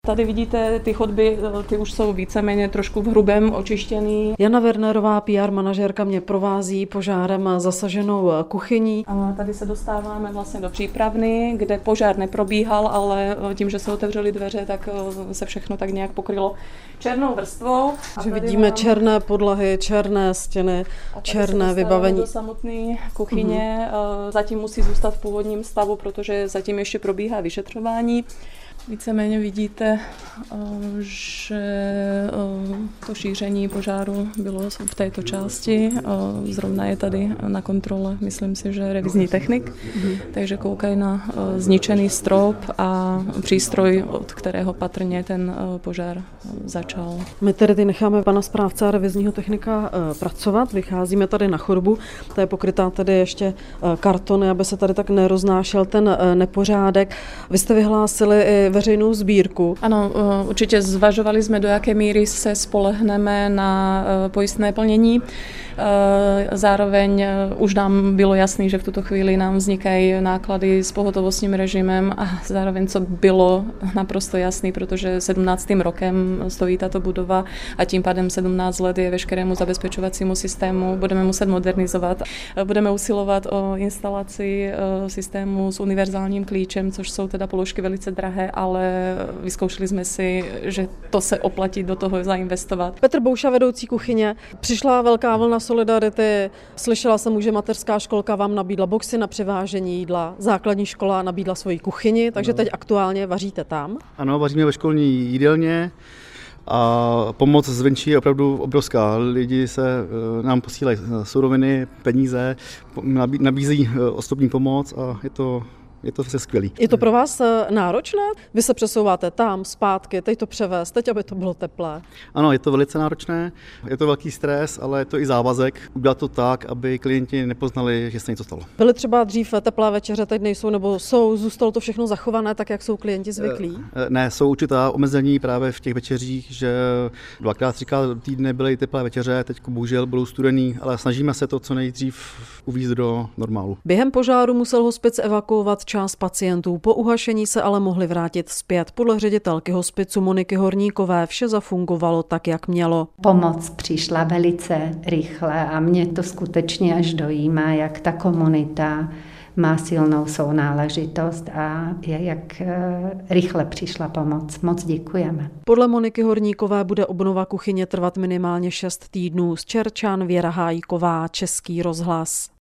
Tady vidíte, ty chodby, ty už jsou víceméně trošku v hrubém očištěný. Jana Wernerová, PR manažérka, mě provází požárem zasaženou kuchyní. A tady se dostáváme vlastně do přípravny, kde požár neprobíhal, ale tím, že se otevřely dveře, tak se všechno tak nějak pokrylo černou vrstvou. Že vidíme černé podlahy, černé stěny, černé vybavení. Do samotné kuchyně. Zatím musí zůstat v původním stavu, protože zatím ještě probíhá vyšetřování. Víceméně vidíte, že to šíření požáru bylo v této části. Zrovna je tady na kontrole, myslím si, že revizní technik, takže koukají na zničený strop a přístroj, od kterého patrně ten požár začal. My tedy necháme pana správce a revizního technika pracovat, vycházíme tady na chodbu, ta je pokrytá tedy ještě kartony, aby se tady tak neroznášel ten nepořádek. Vy jste vyhlásili i veřejnou sbírku. Ano, určitě zvažovali jsme, do jaké míry se spolehneme na pojistné plnění. Zároveň už nám bylo jasné, že v tuto chvíli nám vznikají náklady s pohotovostním režimem a zároveň, co bylo naprosto jasný, protože 17. rokem stojí tato budova a tím pádem 17 let je veškerému zabezpečovacímu systému. Budeme muset modernizovat. Budeme usilovat o instalaci systému s univerzálním klíčem, což jsou teda položky velice drahé, ale vyzkoušeli jsme si, že to se oplatí do toho zainvestovat. Petr Bouša, vedoucí kuchyně. Přišla velká vlna solidarity. Slyšela jsem, že mateřská školka vám nabídla boxy na převážení jídla. Základní škola nabídla svoji kuchyni, takže teď aktuálně vaříte tam. Ano, vaříme ve školní jídelně. A pomoc zvenčí je opravdu obrovská. Lidi se nám posílají suroviny, peníze, nabízí osobní pomoc a je to vše skvělý. Je to pro vás náročné? Vy se přesouváte tam, zpátky, teď to převést, teď, aby to bylo teplé. Ano, je to velice náročné, je to velký stres, ale je to i závazek. Udělat to tak, aby klienti nepoznali, že se něco stalo. Byly třeba dřív teplé večeře, teď nejsou, nebo jsou, zůstalo to všechno zachované tak, jak jsou klienti zvyklí? Ne, jsou určitá omezení právě v těch večeřích, že 2x, 3x týdne byly teplé večeře, teď bohužel budou studený, ale snažíme se to co nejdřív uvést do normálu. Během požáru musel hospic evakuovat část pacientů, po uhašení se ale mohli vrátit zpět. Podle ředitelky hospicu Moniky Horníkové vše zafungovalo tak, jak mělo. Pomoc přišla velice rychle a mě to skutečně až dojímá, jak ta komunita má silnou sounáležitost a jak rychle přišla pomoc. Moc děkujeme. Podle Moniky Horníkové bude obnova kuchyně trvat minimálně 6 týdnů. Z Čerčan Věra Hájková, Český rozhlas.